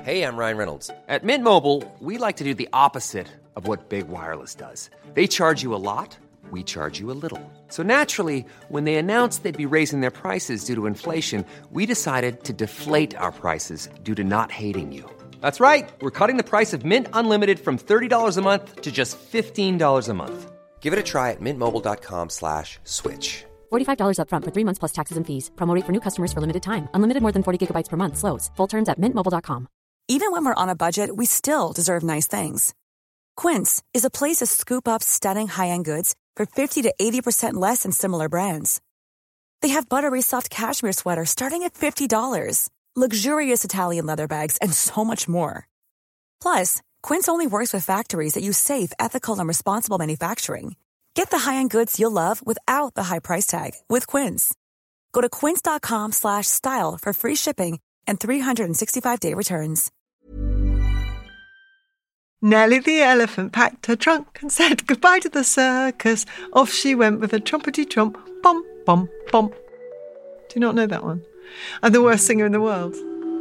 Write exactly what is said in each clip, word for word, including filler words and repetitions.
Hey, I'm Ryan Reynolds. At Mint Mobile, we like to do the opposite of what Big Wireless does. They charge you a lot, we charge you a little. So naturally, when they announced they'd be raising their prices due to inflation, we decided to deflate our prices due to not hating you. That's right. We're cutting the price of Mint Unlimited from thirty dollars a month to just fifteen dollars a month. Give it a try at mintmobile.com slash switch. forty-five dollars up front for three months plus taxes and fees. Promo rate for new customers for limited time. Unlimited more than forty gigabytes per month slows. Full terms at mint mobile dot com. Even when we're on a budget, we still deserve nice things. Quince is a place to scoop up stunning high-end goods for fifty to eighty percent less than similar brands. They have buttery soft cashmere sweaters starting at fifty dollars, luxurious Italian leather bags, and so much more. Plus, Quince only works with factories that use safe, ethical, and responsible manufacturing. Get the high-end goods you'll love without the high price tag with Quince. Go to quince.com slash style for free shipping and three sixty-five day returns. Nellie the elephant packed her trunk and said goodbye to the circus. Off she went with a trumpety trump, bum, bum, bum. Do you not know that one? I'm the worst singer in the world.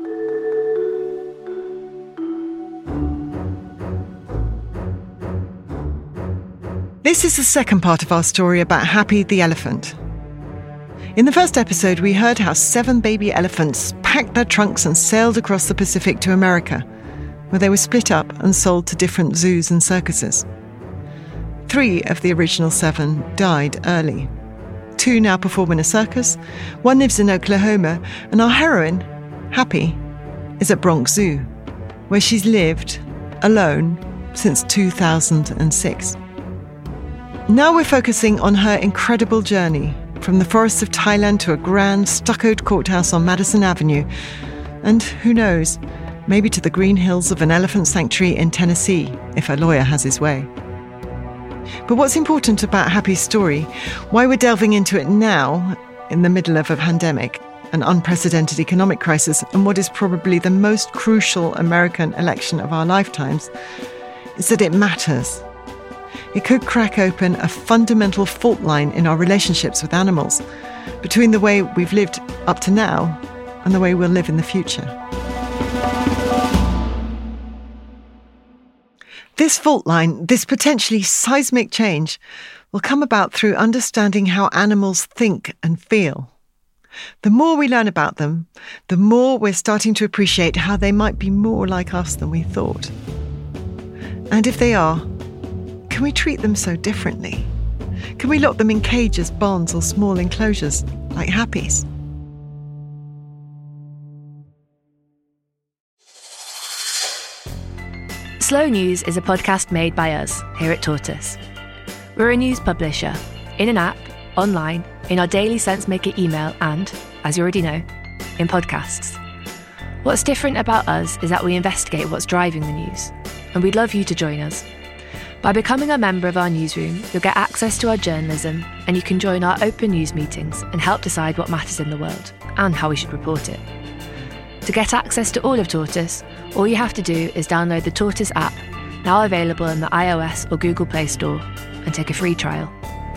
This is the second part of our story about Happy the elephant. In the first episode, we heard how seven baby elephants packed their trunks and sailed across the Pacific to America, where they were split up and sold to different zoos and circuses. Three of the original seven died early. Two now perform in a circus, one lives in Oklahoma, and our heroine, Happy, is at Bronx Zoo, where she's lived alone since two thousand six. Now we're focusing on her incredible journey from the forests of Thailand to a grand stuccoed courthouse on Madison Avenue, and who knows, maybe to the green hills of an elephant sanctuary in Tennessee, if her lawyer has his way. But what's important about Happy's story, why we're delving into it now, in the middle of a pandemic, an unprecedented economic crisis, and what is probably the most crucial American election of our lifetimes, is that it matters. It could crack open a fundamental fault line in our relationships with animals, between the way we've lived up to now and the way we'll live in the future. This fault line, this potentially seismic change, will come about through understanding how animals think and feel. The more we learn about them, the more we're starting to appreciate how they might be more like us than we thought. And if they are, can we treat them so differently? Can we lock them in cages, bonds, or small enclosures, like Happy's? Slow News is a podcast made by us here at Tortoise. We're a news publisher, in an app, online, in our daily SenseMaker email and, as you already know, in podcasts. What's different about us is that we investigate what's driving the news, and we'd love you to join us. By becoming a member of our newsroom, you'll get access to our journalism, and you can join our open news meetings and help decide what matters in the world and how we should report it. To get access to all of Tortoise, all you have to do is download the Tortoise app, now available in the iOS or Google Play Store, and take a free trial.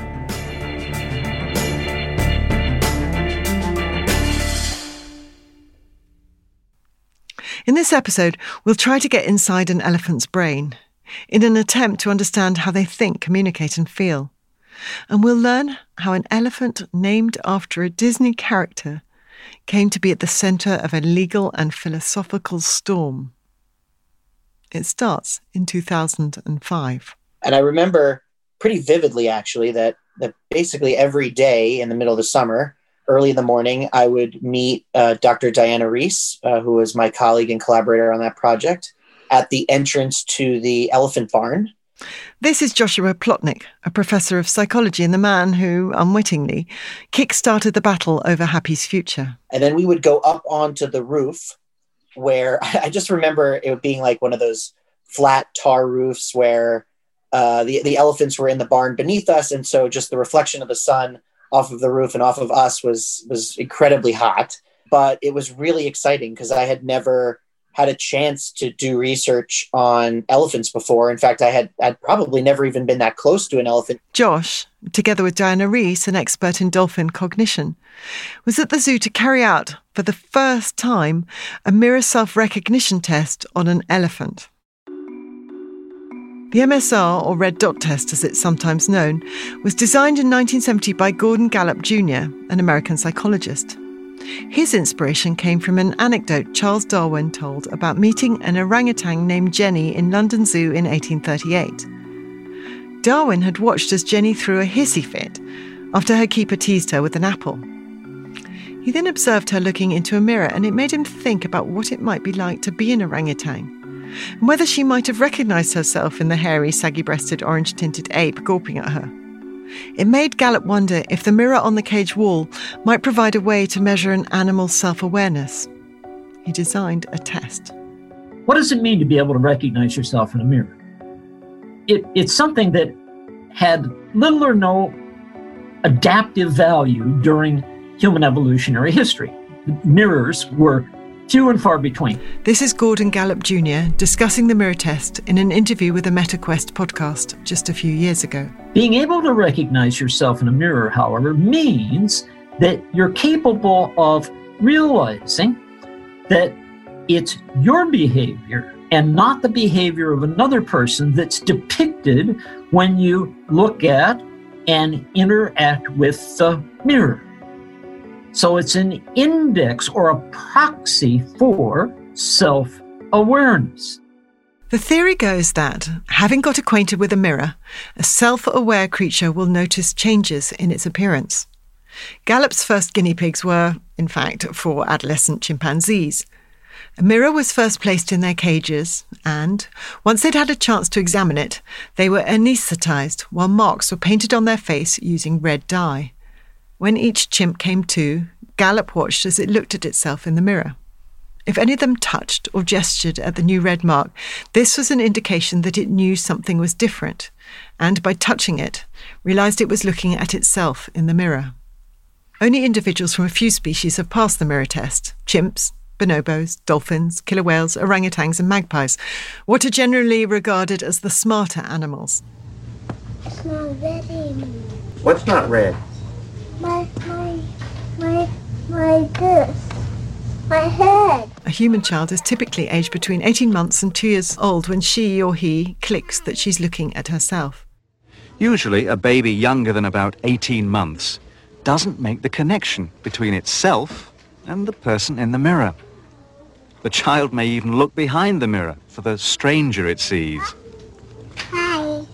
In this episode, we'll try to get inside an elephant's brain in an attempt to understand how they think, communicate and feel. And we'll learn how an elephant named after a Disney character came to be at the centre of a legal and philosophical storm. It starts in two thousand five. And I remember pretty vividly, actually, that, that basically every day in the middle of the summer, early in the morning, I would meet uh, Doctor Diana Reese, uh, who was my colleague and collaborator on that project, at the entrance to the elephant barn. This is Joshua Plotnick, a professor of psychology and the man who, unwittingly, kick-started the battle over Happy's future. And then we would go up onto the roof where I just remember it being like one of those flat tar roofs where uh, the, the elephants were in the barn beneath us. And so just the reflection of the sun off of the roof and off of us was, was incredibly hot. But it was really exciting because I had never had a chance to do research on elephants before. In fact, I had I'd probably never even been that close to an elephant. Josh, together with Diana Rees, an expert in dolphin cognition, was at the zoo to carry out, for the first time, a mirror self-recognition test on an elephant. The M S R, or red dot test as it's sometimes known, was designed in nineteen seventy by Gordon Gallup Junior, an American psychologist. His inspiration came from an anecdote Charles Darwin told about meeting an orangutan named Jenny in London Zoo in eighteen thirty-eight. Darwin had watched as Jenny threw a hissy fit after her keeper teased her with an apple. He then observed her looking into a mirror, and it made him think about what it might be like to be an orangutan, and whether she might have recognised herself in the hairy, saggy-breasted, orange-tinted ape gawping at her. It made Gallup wonder if the mirror on the cage wall might provide a way to measure an animal's self-awareness. He designed a test. What does it mean to be able to recognize yourself in a mirror? It, it's something that had little or no adaptive value during human evolutionary history. Mirrors were few and far between. This is Gordon Gallup Junior discussing the mirror test in an interview with the MetaQuest podcast just a few years ago. Being able to recognize yourself in a mirror, however, means that you're capable of realizing that it's your behavior and not the behavior of another person that's depicted when you look at and interact with the mirror. So it's an index or a proxy for self-awareness. The theory goes that, having got acquainted with a mirror, a self-aware creature will notice changes in its appearance. Gallup's first guinea pigs were, in fact, four adolescent chimpanzees. A mirror was first placed in their cages, and, once they'd had a chance to examine it, they were anaesthetised while marks were painted on their face using red dye. When each chimp came to, Gallup watched as it looked at itself in the mirror. If any of them touched or gestured at the new red mark, this was an indication that it knew something was different, and by touching it, realised it was looking at itself in the mirror. Only individuals from a few species have passed the mirror test: chimps, bonobos, dolphins, killer whales, orangutans and magpies, what are generally regarded as the smarter animals. It's not red anymore. What's not red? My, my, my, my this. My head. A human child is typically aged between eighteen months and two years old when she or he clicks that she's looking at herself. Usually, a baby younger than about eighteen months doesn't make the connection between itself and the person in the mirror. The child may even look behind the mirror for the stranger it sees. Hi.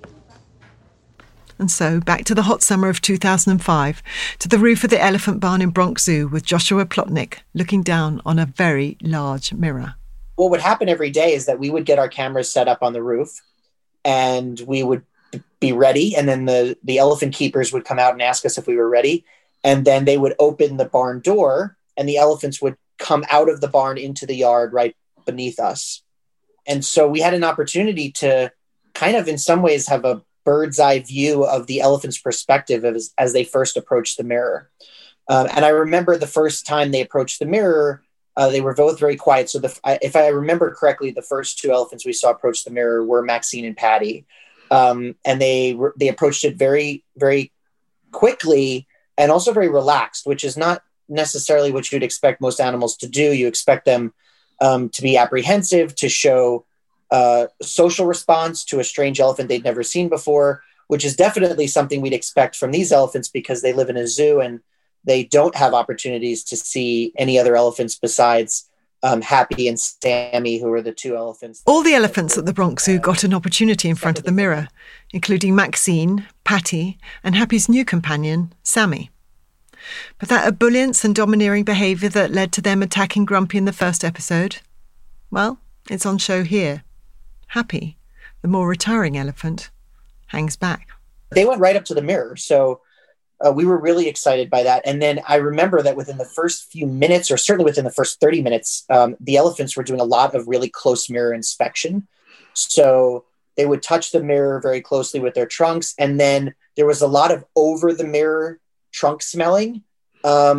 And so, back to the hot summer of two thousand five, to the roof of the elephant barn in Bronx Zoo with Joshua Plotnick looking down on a very large mirror. What would happen every day is that we would get our cameras set up on the roof and we would be ready. And then the, the elephant keepers would come out and ask us if we were ready. And then they would open the barn door and the elephants would come out of the barn into the yard right beneath us. And so we had an opportunity to kind of in some ways have a bird's eye view of the elephant's perspective as, as they first approached the mirror. Um, and I remember the first time they approached the mirror, uh, they were both very quiet. So the, I, if I remember correctly, the first two elephants we saw approach the mirror were Maxine and Patty. Um, and they were, they approached it very, very quickly and also very relaxed, which is not necessarily what you'd expect most animals to do. You expect them um, to be apprehensive, to show uh, social response to a strange elephant they'd never seen before, which is definitely something we'd expect from these elephants because they live in a zoo and they don't have opportunities to see any other elephants besides um, Happy and Sammy, who are the two elephants. All the elephants at the Bronx Zoo got an opportunity in front of the mirror, including Maxine, Patty, and Happy's new companion, Sammy. But that ebullience and domineering behaviour that led to them attacking Grumpy in the first episode, well, it's on show here. Happy, the more retiring elephant, hangs back. They went right up to the mirror, so uh, we were really excited by that. And then I remember that within the first few minutes, or certainly within the first thirty minutes, um, the elephants were doing a lot of really close mirror inspection. So they would touch the mirror very closely with their trunks, and then there was a lot of over the mirror trunk smelling. Um,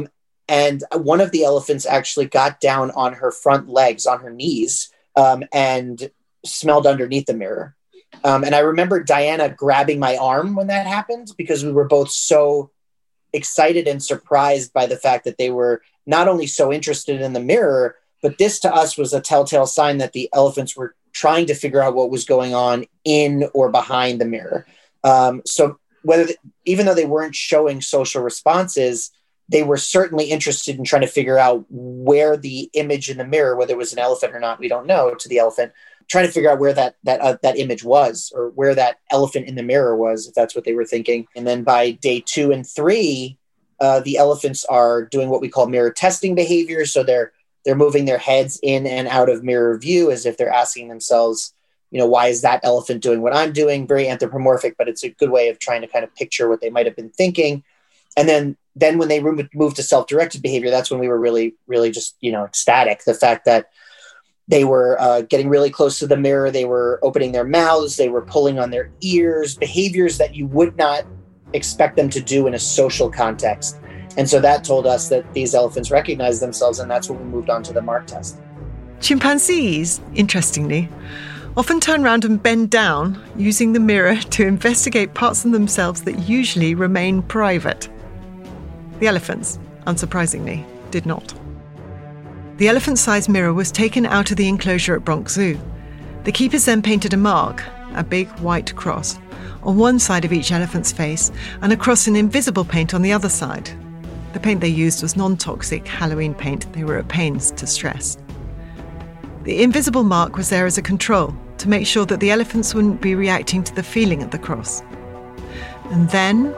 And one of the elephants actually got down on her front legs, on her knees, um, and smelled underneath the mirror. Um, and I remember Diana grabbing my arm when that happened, because we were both so excited and surprised by the fact that they were not only so interested in the mirror, but this to us was a telltale sign that the elephants were trying to figure out what was going on in or behind the mirror. Um, so whether, the, even though they weren't showing social responses, they were certainly interested in trying to figure out where the image in the mirror, whether it was an elephant or not, we don't know, to the elephant, trying to figure out where that that uh, that image was, or where that elephant in the mirror was, if that's what they were thinking. And then by day two and three, uh, the elephants are doing what we call mirror testing behavior. So they're they're moving their heads in and out of mirror view as if they're asking themselves, you know, why is that elephant doing what I'm doing? Very anthropomorphic, but it's a good way of trying to kind of picture what they might have been thinking. And then then when they moved to self-directed behavior, that's when we were really, really just, you know, ecstatic. The fact that they were uh, getting really close to the mirror, they were opening their mouths, they were pulling on their ears, behaviors that you would not expect them to do in a social context. And so that told us that these elephants recognized themselves, and that's when we moved on to the mark test. Chimpanzees, interestingly, often turn around and bend down, using the mirror to investigate parts of themselves that usually remain private. The elephants, unsurprisingly, did not. The elephant-sized mirror was taken out of the enclosure at Bronx Zoo. The keepers then painted a mark, a big white cross, on one side of each elephant's face and a cross in invisible paint on the other side. The paint they used was non-toxic Halloween paint they were at pains to stress. The invisible mark was there as a control to make sure that the elephants wouldn't be reacting to the feeling of the cross. And then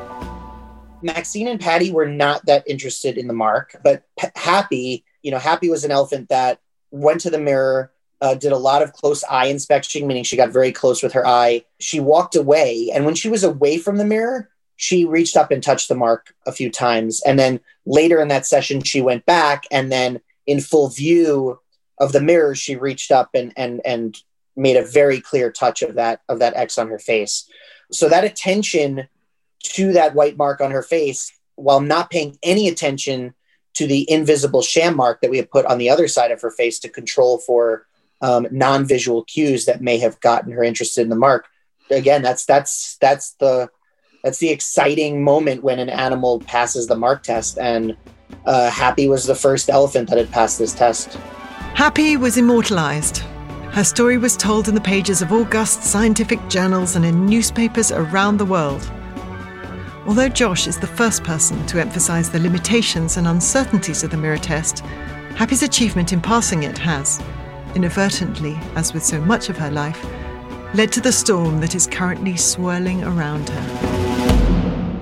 Maxine and Patty were not that interested in the mark, but P- Happy, you know, Happy was an elephant that went to the mirror, uh, did a lot of close eye inspection, meaning she got very close with her eye. She walked away, and when she was away from the mirror, she reached up and touched the mark a few times. And then later in that session, she went back, and then in full view of the mirror, she reached up and and and made a very clear touch of that of that X on her face. So that attention to that white mark on her face, while not paying any attention to the invisible sham mark that we have put on the other side of her face to control for um, non-visual cues that may have gotten her interested in the mark. Again, that's that's that's the that's the exciting moment when an animal passes the mark test, and uh, Happy was the first elephant that had passed this test. Happy was immortalized. Her story was told in the pages of august scientific journals and in newspapers around the world. Although Josh is the first person to emphasize the limitations and uncertainties of the mirror test, Happy's achievement in passing it has, inadvertently, as with so much of her life, led to the storm that is currently swirling around her.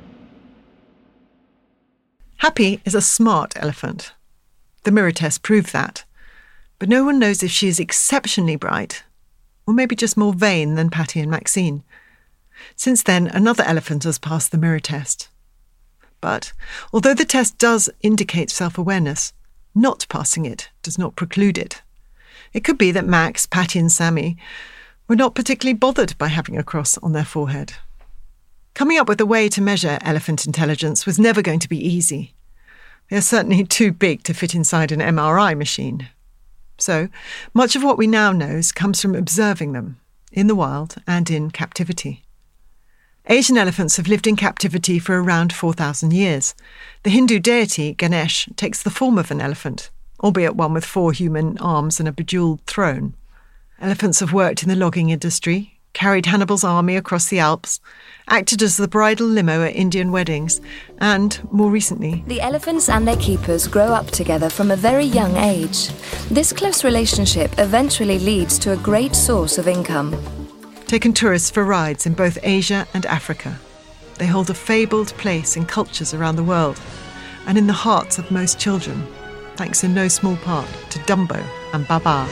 Happy is a smart elephant. The mirror test proved that. But no one knows if she is exceptionally bright, or maybe just more vain than Patty and Maxine. Since then, another elephant has passed the mirror test. But although the test does indicate self-awareness, not passing it does not preclude it. It could be that Max, Patty and Sammy were not particularly bothered by having a cross on their forehead. Coming up with a way to measure elephant intelligence was never going to be easy. They are certainly too big to fit inside an M R I machine. So, much of what we now know comes from observing them, in the wild and in captivity. Asian elephants have lived in captivity for around four thousand years. The Hindu deity Ganesh takes the form of an elephant, albeit one with four human arms and a bejeweled throne. Elephants have worked in the logging industry, carried Hannibal's army across the Alps, acted as the bridal limo at Indian weddings, and, more recently, the elephants and their keepers grow up together from a very young age. This close relationship eventually leads to a great source of income. taken tourists for rides in both Asia and Africa. They hold a fabled place in cultures around the world and in the hearts of most children, thanks in no small part to Dumbo and Baba.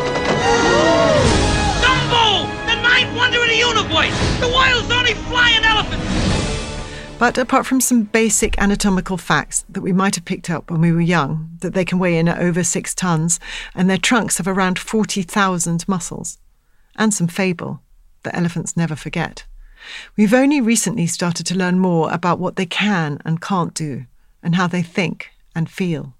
Dumbo! The ninth wonder of the universe! The world's only flying elephant! But apart from some basic anatomical facts that we might have picked up when we were young, that they can weigh in at over six tons and their trunks have around forty thousand muscles, and some fable that elephants never forget, we've only recently started to learn more about what they can and can't do, and how they think and feel.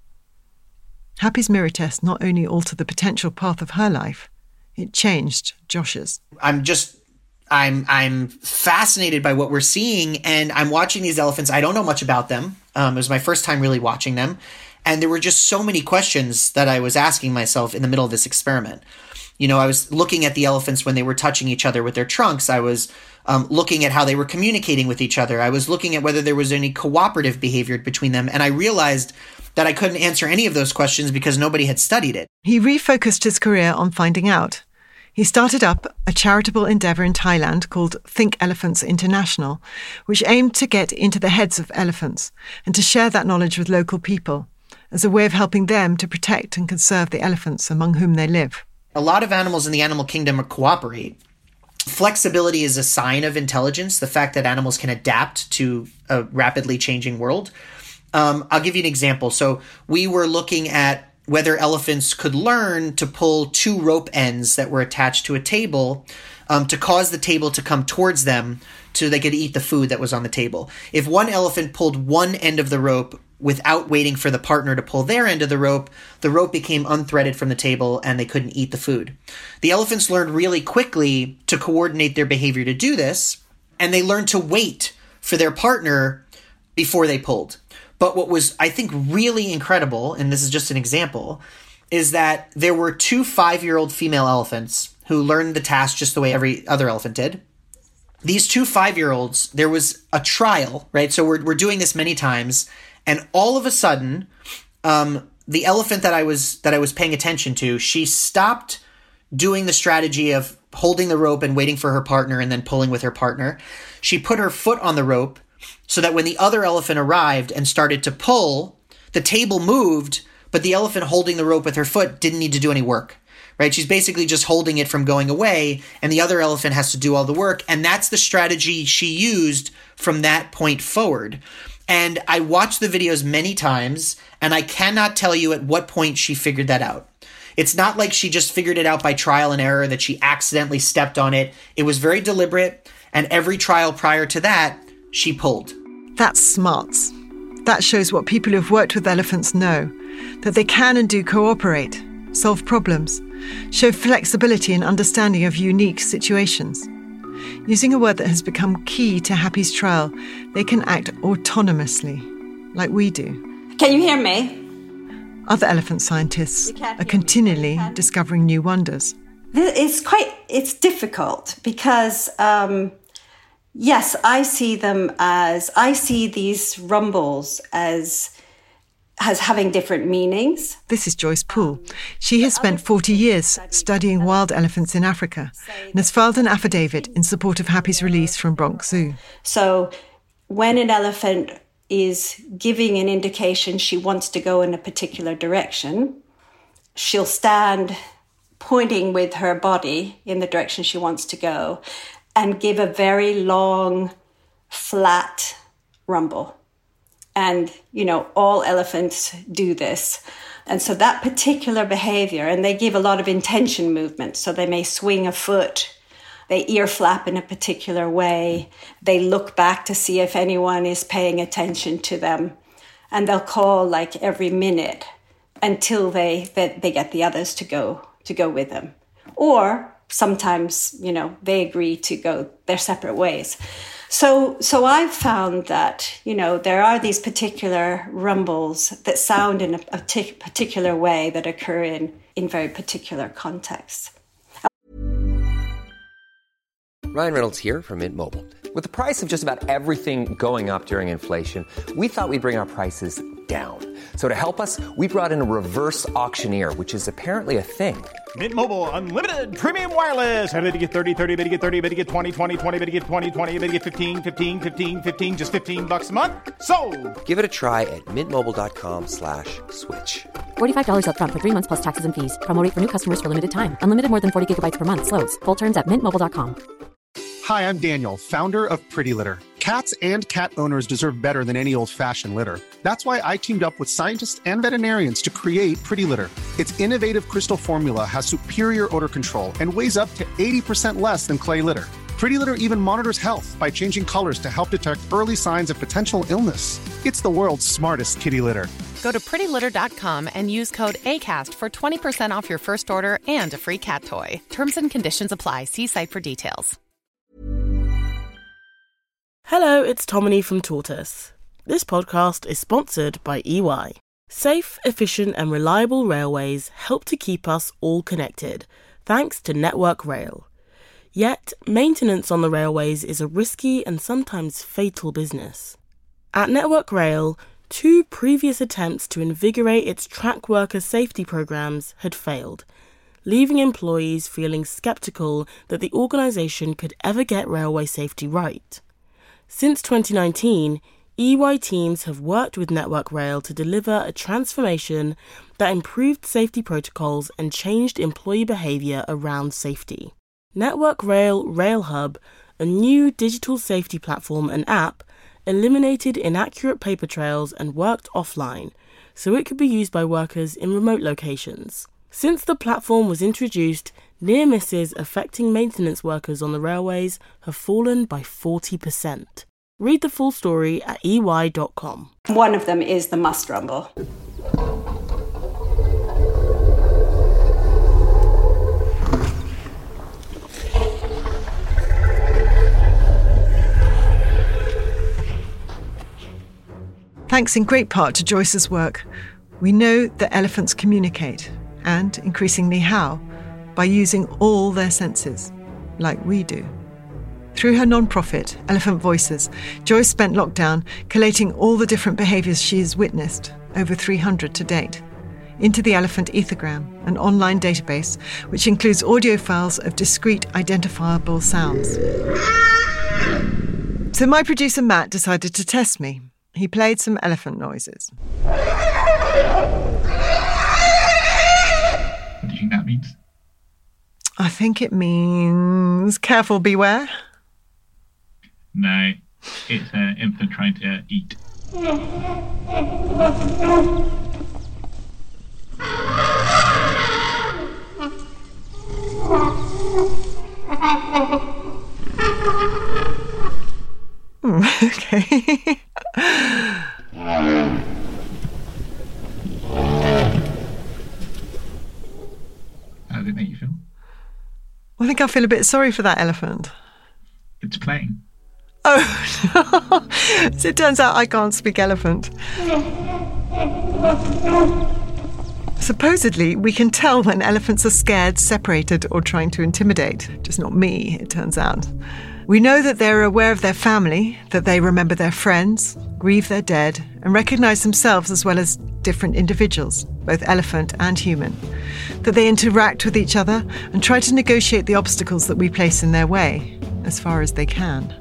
Happy's mirror test not only altered the potential path of her life, it changed Josh's. I'm just, I'm, I'm fascinated by what we're seeing, and I'm watching these elephants. I don't know much about them. Um, it was my first time really watching them, and there were just so many questions that I was asking myself in the middle of this experiment. You know, I was looking at the elephants when they were touching each other with their trunks. I was um, looking at how they were communicating with each other. I was looking at whether there was any cooperative behavior between them, and I realized that I couldn't answer any of those questions because nobody had studied it. He refocused his career on finding out. He started up a charitable endeavour in Thailand called Think Elephants International, which aimed to get into the heads of elephants and to share that knowledge with local people as a way of helping them to protect and conserve the elephants among whom they live. A lot of animals in the animal kingdom cooperate. Flexibility is a sign of intelligence, the fact that animals can adapt to a rapidly changing world. Um, I'll give you an example. So we were looking at whether elephants could learn to pull two rope ends that were attached to a table um, to cause the table to come towards them so they could eat the food that was on the table. If one elephant pulled one end of the rope without waiting for the partner to pull their end of the rope, the rope became unthreaded from the table and they couldn't eat the food. The elephants learned really quickly to coordinate their behavior to do this, and they learned to wait for their partner before they pulled. But what was, I think, really incredible, and this is just an example, is that there were two five-year-old female elephants who learned the task just the way every other elephant did. These two five-year-olds, there was a trial, right? So we're we're doing this many times, and all of a sudden, um, the elephant that I was that I was paying attention to, she stopped doing the strategy of holding the rope and waiting for her partner and then pulling with her partner. She put her foot on the rope, so that when the other elephant arrived and started to pull, the table moved, but the elephant holding the rope with her foot didn't need to do any work, right? She's basically just holding it from going away, and the other elephant has to do all the work. And that's the strategy she used from that point forward. And I watched the videos many times, and I cannot tell you at what point she figured that out. It's not like she just figured it out by trial and error, that she accidentally stepped on it. It was very deliberate, and every trial prior to that, she pulled. That's smarts. That shows what people who've worked with elephants know, that they can and do cooperate, solve problems, show flexibility and understanding of unique situations. Using a word that has become key to Happy's trial, they can act autonomously, like we do. Can you hear me? Other elephant scientists are continually discovering new wonders. It's quite, it's difficult because... Um, Yes, I see them as, I see these rumbles as, as having different meanings. This is Joyce Poole. She has spent forty years studying wild elephants in Africa and has filed an affidavit in support of Happy's release from Bronx Zoo. So when an elephant is giving an indication she wants to go in a particular direction, she'll stand pointing with her body in the direction she wants to go, and give a very long, flat rumble. And, you know, all elephants do this. And so that particular behavior, and they give a lot of intention movement. So they may swing a foot, they ear flap in a particular way, they look back to see if anyone is paying attention to them, and they'll call like every minute until they they, they get the others to go to go with them. Or sometimes, you know, they agree to go their separate ways. So so I've found that, you know, there are these particular rumbles that sound in a, a t- particular way that occur in, in very particular contexts. Ryan Reynolds here from Mint Mobile. With the price of just about everything going up during inflation, we thought we'd bring our prices down. So to help us, we brought in a reverse auctioneer, which is apparently a thing. Mint Mobile Unlimited Premium Wireless. How to get thirty, thirty, how to get thirty, how to get twenty, twenty, twenty, how to get twenty, twenty, how to get fifteen, fifteen, fifteen, fifteen, just fifteen bucks a month? Sold! Give it a try at mintmobile.com slash switch. forty-five dollars up front for three months plus taxes and fees. Promo rate for new customers for limited time. Unlimited more than forty gigabytes per month. Slows full terms at mint mobile dot com. Hi, I'm Daniel, founder of Pretty Litter. Cats and cat owners deserve better than any old-fashioned litter. That's why I teamed up with scientists and veterinarians to create Pretty Litter. Its innovative crystal formula has superior odor control and weighs up to eighty percent less than clay litter. Pretty Litter even monitors health by changing colors to help detect early signs of potential illness. It's the world's smartest kitty litter. Go to pretty litter dot com and use code ACAST for twenty percent off your first order and a free cat toy. Terms and conditions apply. See site for details. Hello, it's Tomini from Tortoise. This podcast is sponsored by E Y. Safe, efficient and reliable railways help to keep us all connected, thanks to Network Rail. Yet, maintenance on the railways is a risky and sometimes fatal business. At Network Rail, two previous attempts to invigorate its track worker safety programs had failed, leaving employees feeling sceptical that the organisation could ever get railway safety right. Since twenty nineteen, E Y teams have worked with Network Rail to deliver a transformation that improved safety protocols and changed employee behaviour around safety. Network Rail RailHub, a new digital safety platform and app, eliminated inaccurate paper trails and worked offline, so it could be used by workers in remote locations. Since the platform was introduced, near misses affecting maintenance workers on the railways have fallen by forty percent. Read the full story at E Y dot com. One of them is the must rumble. Thanks in great part to Joyce's work, we know that elephants communicate, and increasingly how, by using all their senses, like we do. Through her non-profit, Elephant Voices, Joyce spent lockdown collating all the different behaviours she has witnessed, over three hundred to date, into the Elephant Ethogram, an online database which includes audio files of discrete identifiable sounds. So my producer Matt decided to test me. He played some elephant noises. What do you think that means? I think it means careful, beware. No, it's an infant trying to eat. Mm, okay. How does it make you feel? I think I feel a bit sorry for that elephant. It's playing. Oh, so it turns out I can't speak elephant. Supposedly, we can tell when elephants are scared, separated, or trying to intimidate. Just not me, it turns out. We know that they're aware of their family, that they remember their friends, grieve their dead, and recognise themselves as well as different individuals, both elephant and human. That they interact with each other and try to negotiate the obstacles that we place in their way, as far as they can.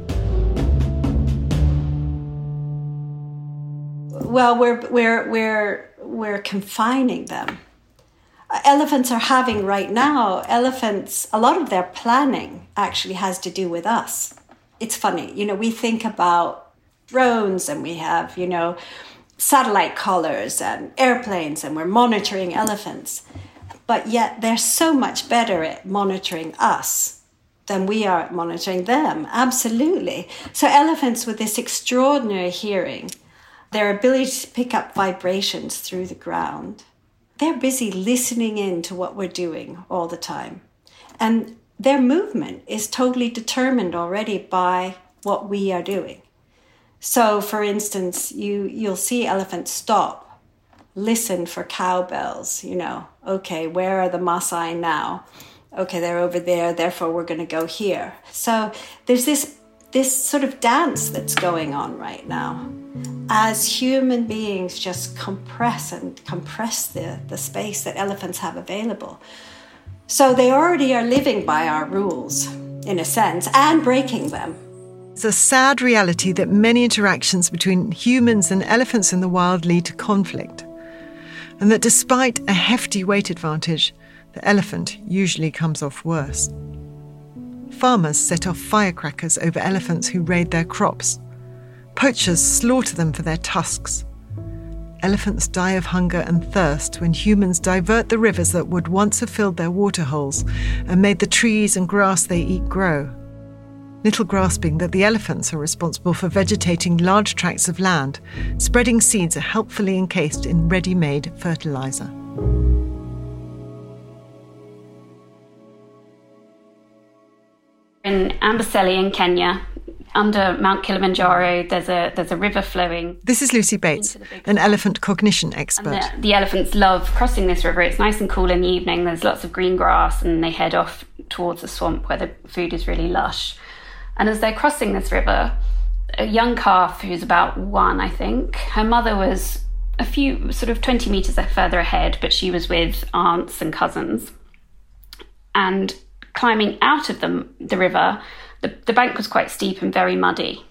Well, we're we're we're we're confining them. Elephants are having right now, elephants, a lot of their planning actually has to do with us. It's funny, you know, we think about drones and we have, you know, satellite collars and airplanes and we're monitoring elephants. But yet they're so much better at monitoring us than we are at monitoring them. Absolutely. So elephants with this extraordinary hearing, their ability to pick up vibrations through the ground, they're busy listening in to what we're doing all the time. And their movement is totally determined already by what we are doing. So, for instance, you, you'll see elephants stop, listen for cowbells, you know, okay, where are the Maasai now? Okay, they're over there, therefore we're going to go here. So there's this this sort of dance that's going on right now as human beings just compress and compress the, the space that elephants have available. So they already are living by our rules, in a sense, and breaking them. It's a sad reality that many interactions between humans and elephants in the wild lead to conflict, and that despite a hefty weight advantage, the elephant usually comes off worse. Farmers set off firecrackers over elephants who raid their crops. Poachers slaughter them for their tusks. Elephants die of hunger and thirst when humans divert the rivers that would once have filled their waterholes and made the trees and grass they eat grow. little grasping that the elephants are responsible for vegetating large tracts of land, spreading seeds are helpfully encased in ready-made fertiliser. In Amboseli in Kenya, under Mount Kilimanjaro, there's a there's a river flowing. This is Lucy Bates, an elephant cognition expert. And the, the elephants love crossing this river. It's nice and cool in the evening. There's lots of green grass, and they head off towards a swamp where the food is really lush. And as they're crossing this river, a young calf who's about one, I think, her mother was a few, sort of twenty metres further ahead, but she was with aunts and cousins. And climbing out of the, the river, the, the bank was quite steep and very muddy.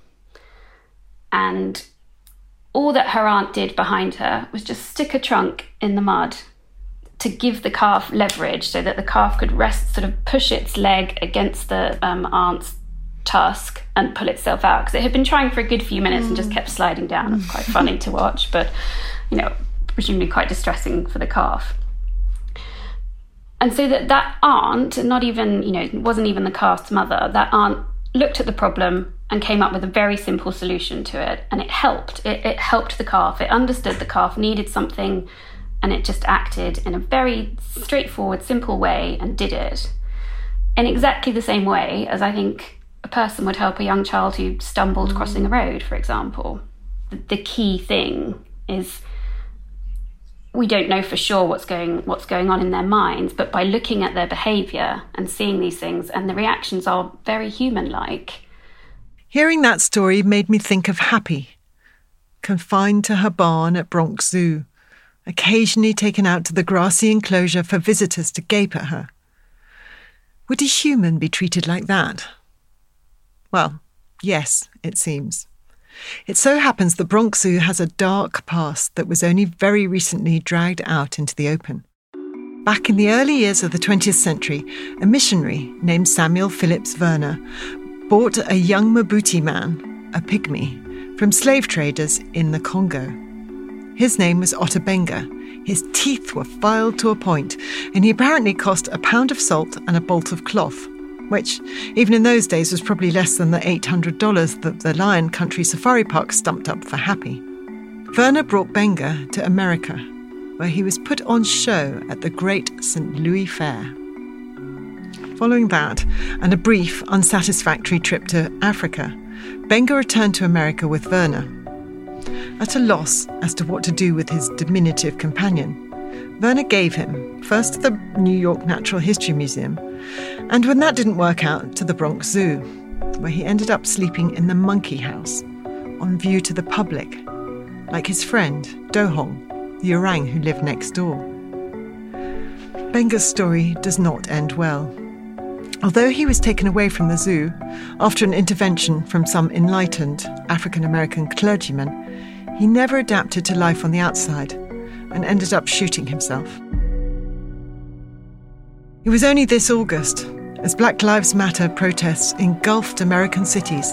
And all that her aunt did behind her was just stick a trunk in the mud to give the calf leverage so that the calf could rest, sort of push its leg against the um, aunt's tusk and pull itself out, because it had been trying for a good few minutes mm. and just kept sliding down. It was quite funny to watch, but, you know, presumably quite distressing for the calf. And so that that aunt, not even, you know, it wasn't even the calf's mother, that aunt looked at the problem and came up with a very simple solution to it. And it helped. It, it helped the calf. It understood the calf needed something, and it just acted in a very straightforward, simple way and did it. In exactly the same way as I think a person would help a young child who stumbled mm. crossing a road, for example. The, the key thing is we don't know for sure what's going what's going on in their minds, but by looking at their behaviour and seeing these things, and the reactions are very human-like. Hearing that story made me think of Happy, confined to her barn at Bronx Zoo, occasionally taken out to the grassy enclosure for visitors to gape at her. Would a human be treated like that? Well, yes, it seems. It so happens that Bronx Zoo has a dark past that was only very recently dragged out into the open. Back in the early years of the twentieth century, a missionary named Samuel Phillips Werner bought a young Mabuti man, a pygmy, from slave traders in the Congo. His name was Otter Benga. His teeth were filed to a point, and he apparently cost a pound of salt and a bolt of cloth, which, even in those days, was probably less than the eight hundred dollars that the Lion Country Safari Park stumped up for Happy. Werner brought Benga to America, where he was put on show at the Great Saint Louis Fair. Following that, and a brief, unsatisfactory trip to Africa, Benga returned to America with Werner. At a loss as to what to do with his diminutive companion, Werner gave him, first to the New York Natural History Museum, and when that didn't work out, to the Bronx Zoo, where he ended up sleeping in the monkey house, on view to the public, like his friend, Dohong, the orang who lived next door. Benga's story does not end well. Although he was taken away from the zoo after an intervention from some enlightened African-American clergyman, he never adapted to life on the outside and ended up shooting himself. It was only this August, as Black Lives Matter protests engulfed American cities,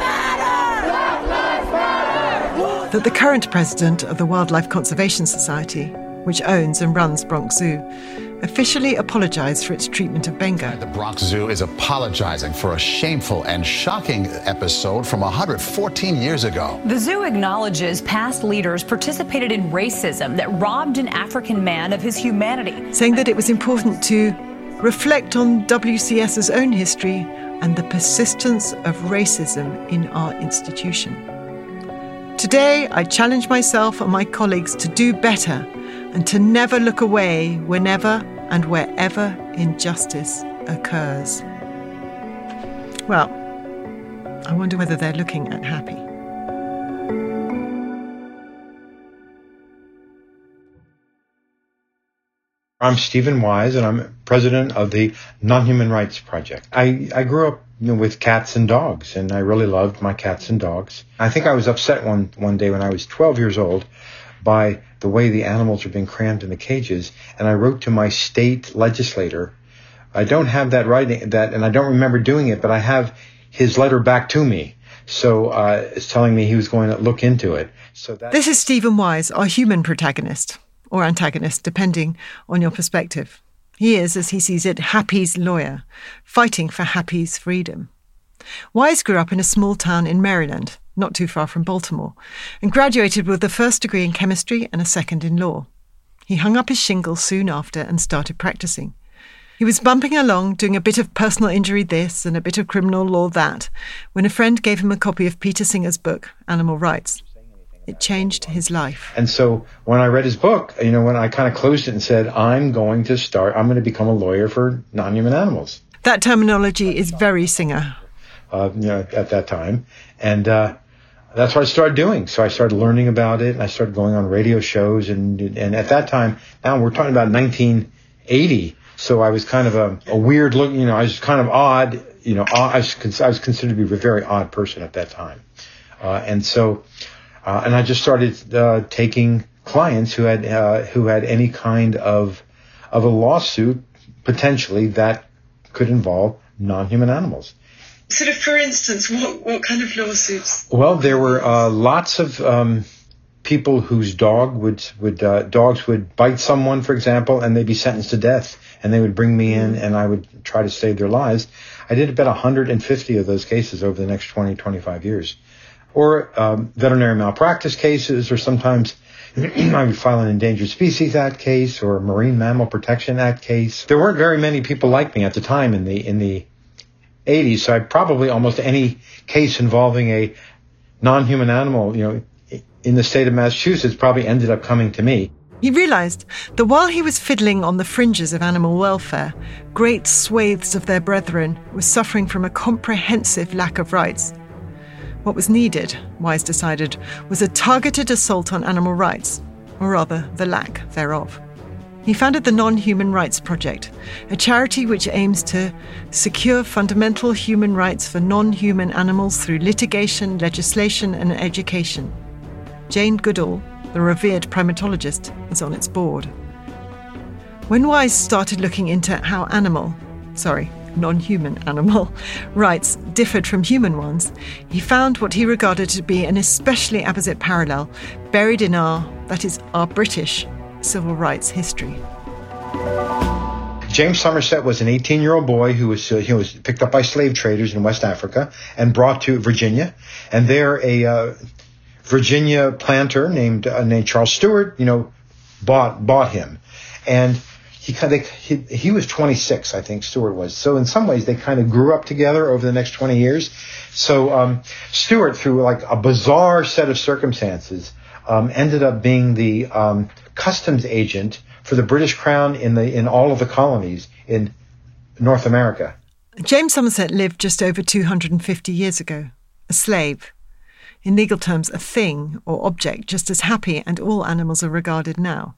that the current president of the Wildlife Conservation Society, which owns and runs Bronx Zoo, officially apologised for its treatment of Benga. The Bronx Zoo is apologising for a shameful and shocking episode from one hundred fourteen years ago. The zoo acknowledges past leaders participated in racism that robbed an African man of his humanity, saying that it was important to reflect on W C S's own history and the persistence of racism in our institution. Today, I challenge myself and my colleagues to do better and to never look away whenever and wherever injustice occurs. Well, I wonder whether they're looking at Happy. I'm Stephen Wise, and I'm president of the Non-Human Rights Project. I, I grew up you know, with cats and dogs, and I really loved my cats and dogs. I think I was upset one, one day when I was twelve years old by the way the animals were being crammed in the cages, and I wrote to my state legislator. I don't have that writing, that, and I don't remember doing it, but I have his letter back to me. So uh, it's telling me he was going to look into it. So that- This is Stephen Wise, our human protagonist, or antagonist, depending on your perspective. He is, as he sees it, Happy's lawyer, fighting for Happy's freedom. Wise grew up in a small town in Maryland, not too far from Baltimore, and graduated with a first degree in chemistry and a second in law. He hung up his shingle soon after and started practicing. He was bumping along, doing a bit of personal injury this and a bit of criminal law that, when a friend gave him a copy of Peter Singer's book, Animal Rights. It changed his life. And so when I read his book, you know, when I kind of closed it and said, I'm going to start, I'm going to become a lawyer for non-human animals. That terminology is very Singer. Uh, you know, at that time. And uh, that's what I started doing. So I started learning about it, and I started going on radio shows. And and at that time, now we're talking about nineteen eighty. So I was kind of a, a weird look, you know, I was kind of odd, you know, I was, I was considered to be a very odd person at that time. Uh, and so, uh, and I just started uh, taking clients who had uh, who had any kind of of a lawsuit, potentially, that could involve non-human animals. Sort of, for instance, what, what kind of lawsuits? Well, there were uh, lots of um, people whose dog would would uh, dogs would bite someone, for example, and they'd be sentenced to death, and they would bring me in, and I would try to save their lives. I did about one hundred fifty of those cases over the next twenty, twenty-five years. Or um, veterinary malpractice cases, or sometimes I would file an Endangered Species Act case or a Marine Mammal Protection Act case. There weren't very many people like me at the time in the in the eighties, so I probably almost any case involving a non-human animal, you know, in the state of Massachusetts probably ended up coming to me. He realised that while he was fiddling on the fringes of animal welfare, great swathes of their brethren were suffering from a comprehensive lack of rights. What was needed, Wise decided, was a targeted assault on animal rights, or rather, the lack thereof. He founded the Non-Human Rights Project, a charity which aims to secure fundamental human rights for non-human animals through litigation, legislation, and education. Jane Goodall, the revered primatologist, is on its board. When Wise started looking into how animal, sorry, non-human animal, rights differed from human ones, he found what he regarded to be an especially apposite parallel buried in our, that is, our British, civil rights history. James Somerset was an eighteen-year-old boy who was uh, he was picked up by slave traders in West Africa and brought to Virginia. And there, a uh, Virginia planter named uh, named Charles Stewart, you know, bought bought him, and he kind of he, he was twenty-six, I think Stewart was. So in some ways, they kind of grew up together over the next twenty years. So um, Stewart, through like a bizarre set of circumstances, um, ended up being the um, customs agent for the British Crown in the in all of the colonies in North America. James Somerset lived just over two hundred fifty years ago, a slave. In legal terms, a thing or object just as happy and all animals are regarded now.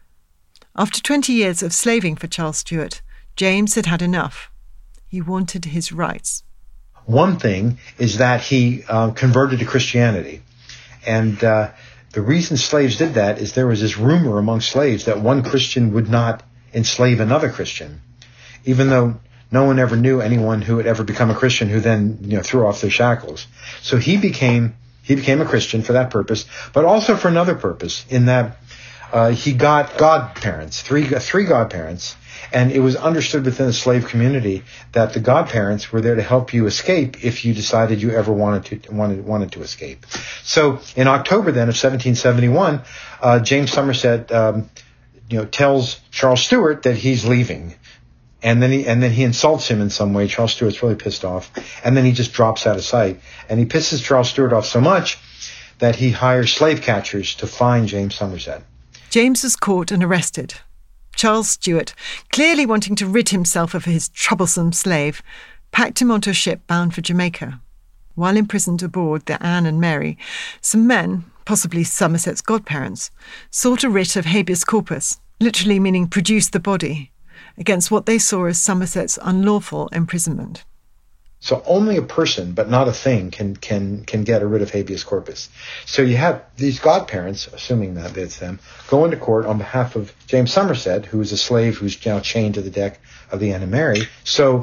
After twenty years of slaving for Charles Stewart, James had had enough. He wanted his rights. One thing is that he uh, converted to Christianity. And uh, the reason slaves did that is there was this rumor among slaves that one Christian would not enslave another Christian, even though no one ever knew anyone who had ever become a Christian who then, you know, threw off their shackles. So he became he became a Christian for that purpose, but also for another purpose, in that uh, he got godparents, three three godparents, and it was understood within the slave community that the godparents were there to help you escape if you decided you ever wanted to wanted wanted to escape. So in October then of seventeen seventy-one, uh, James Somerset, um, you know, tells Charles Stewart that he's leaving. And then he and then he insults him in some way. Charles Stewart's really pissed off. And then he just drops out of sight. And he pisses Charles Stewart off so much that he hires slave catchers to find James Somerset. James was caught and arrested. Charles Stewart, clearly wanting to rid himself of his troublesome slave, packed him onto a ship bound for Jamaica. While imprisoned aboard the Anne and Mary, some men, possibly Somerset's godparents, sought a writ of habeas corpus, literally meaning produce the body, against what they saw as Somerset's unlawful imprisonment. So only a person, but not a thing, can can can get a writ of habeas corpus. So you have these godparents, assuming that it's them, go into court on behalf of James Somerset, who is a slave who's now chained to the deck of the Anne and Mary. So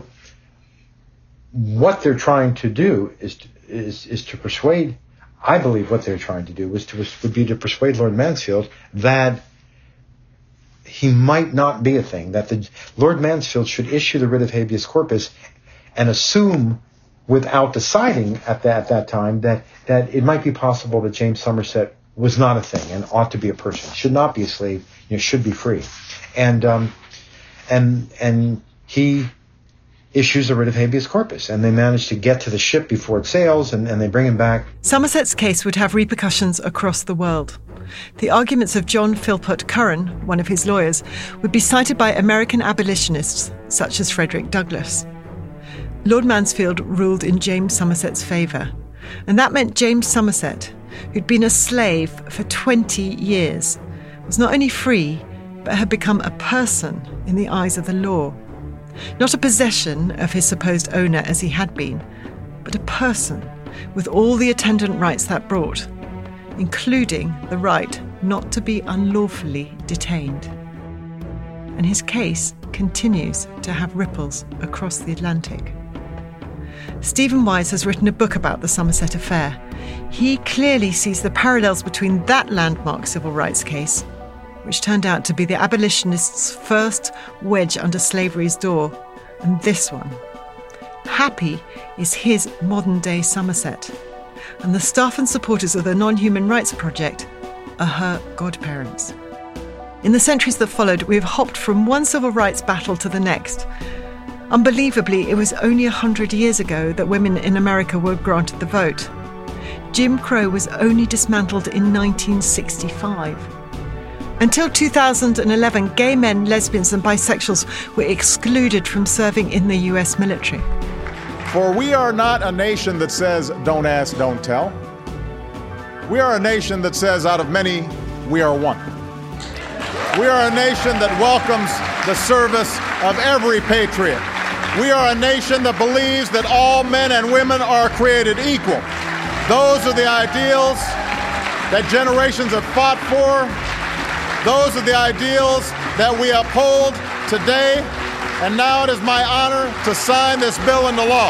what they're trying to do is to, is is to persuade. I believe what they're trying to do was to would be to persuade Lord Mansfield that he might not be a thing, that the Lord Mansfield should issue the writ of habeas corpus and assume without deciding at that, at that time that, that it might be possible that James Somerset was not a thing and ought to be a person, should not be a slave, you know, should be free. And um, and and he issues a writ of habeas corpus, and they manage to get to the ship before it sails, and, and they bring him back. Somerset's case would have repercussions across the world. The arguments of John Philpott Curran, one of his lawyers, would be cited by American abolitionists such as Frederick Douglass. Lord Mansfield ruled in James Somerset's favour, and that meant James Somerset, who'd been a slave for twenty years, was not only free, but had become a person in the eyes of the law. Not a possession of his supposed owner as he had been, but a person with all the attendant rights that brought, including the right not to be unlawfully detained. And his case continues to have ripples across the Atlantic. Stephen Wise has written a book about the Somerset affair. He clearly sees the parallels between that landmark civil rights case, which turned out to be the abolitionists' first wedge under slavery's door, and this one. Happy is his modern-day Somerset, and the staff and supporters of the Non-Human Rights Project are her godparents. In the centuries that followed, we have hopped from one civil rights battle to the next. Unbelievably, it was only one hundred years ago that women in America were granted the vote. Jim Crow was only dismantled in nineteen sixty-five. Until two thousand eleven, gay men, lesbians and bisexuals were excluded from serving in the U S military. For we are not a nation that says, don't ask, don't tell. We are a nation that says, out of many, we are one. We are a nation that welcomes the service of every patriot. We are a nation that believes that all men and women are created equal. Those are the ideals that generations have fought for. Those are the ideals that we uphold today, and now it is my honor to sign this bill into law.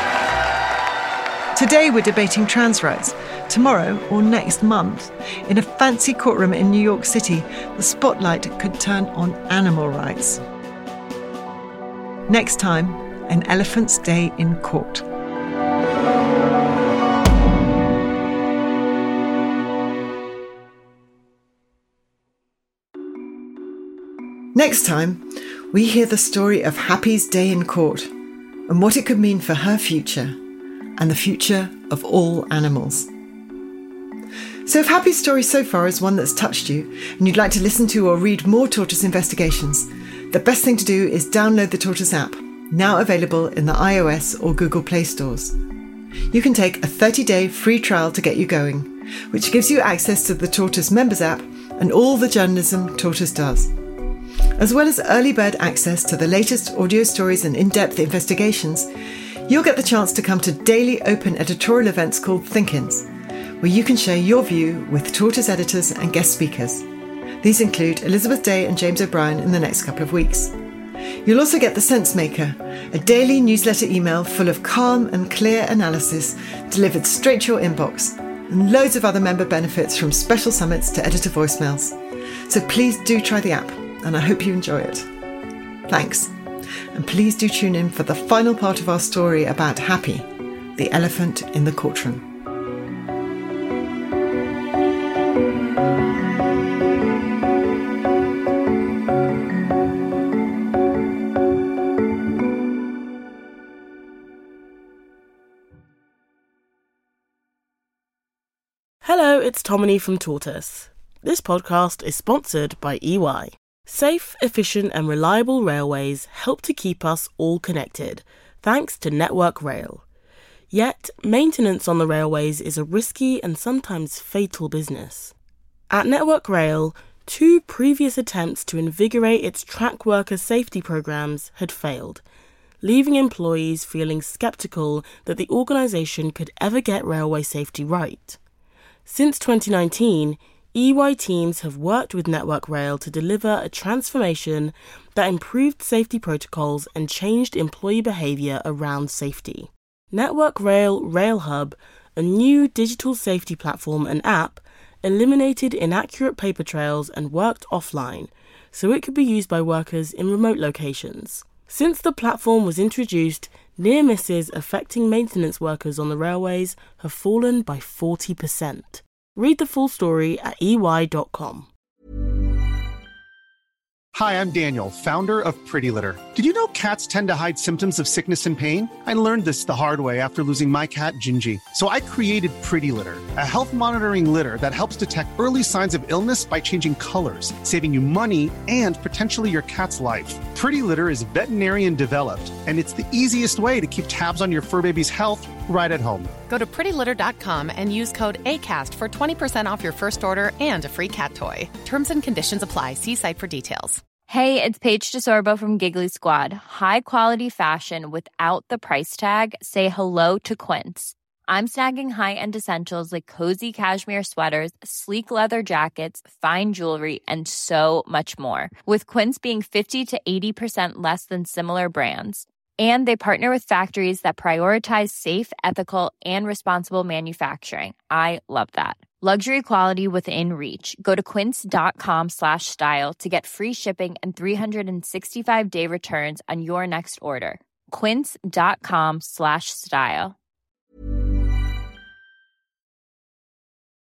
Today we're debating trans rights. Tomorrow, or next month, in a fancy courtroom in New York City, the spotlight could turn on animal rights. Next time, An Elephant's Day in Court. Next time, we hear the story of Happy's day in court and what it could mean for her future and the future of all animals. So if Happy's story so far is one that's touched you and you'd like to listen to or read more Tortoise Investigations, the best thing to do is download the Tortoise app, now available in the iOS or Google Play stores. You can take a thirty-day free trial to get you going, which gives you access to the Tortoise Members app and all the journalism Tortoise does. As well as early bird access to the latest audio stories and in-depth investigations, you'll get the chance to come to daily open editorial events called Think-Ins, where you can share your view with Tortoise editors and guest speakers. These include Elizabeth Day and James O'Brien in the next couple of weeks. You'll also get the Sense Maker, a daily newsletter email full of calm and clear analysis delivered straight to your inbox, and loads of other member benefits from special summits to editor voicemails. So please do try the app, and I hope you enjoy it. Thanks. And please do tune in for the final part of our story about Happy, the elephant in the courtroom. Hello, it's Tomini from Tortoise. This podcast is sponsored by E Y. Safe, efficient and reliable railways help to keep us all connected, thanks to Network Rail. Yet, maintenance on the railways is a risky and sometimes fatal business. At Network Rail, two previous attempts to invigorate its track worker safety programs had failed, leaving employees feeling sceptical that the organisation could ever get railway safety right. Since twenty nineteen, E Y teams have worked with Network Rail to deliver a transformation that improved safety protocols and changed employee behaviour around safety. Network Rail Rail Hub, a new digital safety platform and app, eliminated inaccurate paper trails and worked offline, so it could be used by workers in remote locations. Since the platform was introduced, Near misses affecting maintenance workers on the railways have fallen by forty percent. Read the full story at E Y dot com. Hi, I'm Daniel, founder of Pretty Litter. Did you know cats tend to hide symptoms of sickness and pain? I learned this the hard way after losing my cat, Gingy. So I created Pretty Litter, a health monitoring litter that helps detect early signs of illness by changing colors, saving you money and potentially your cat's life. Pretty Litter is veterinarian developed, and it's the easiest way to keep tabs on your fur baby's health right at home. Go to pretty litter dot com and use code ACAST for twenty percent off your first order and a free cat toy. Terms and conditions apply. See site for details. Hey, it's Paige DeSorbo from Giggly Squad. High quality fashion without the price tag. Say hello to Quince. I'm snagging high-end essentials like cozy cashmere sweaters, sleek leather jackets, fine jewelry, and so much more. With Quince being fifty to eighty percent less than similar brands. And they partner with factories that prioritize safe, ethical, and responsible manufacturing. I love that. Luxury quality within reach. Go to quince.com slash style to get free shipping and three sixty-five day returns on your next order. Quince.com slash style.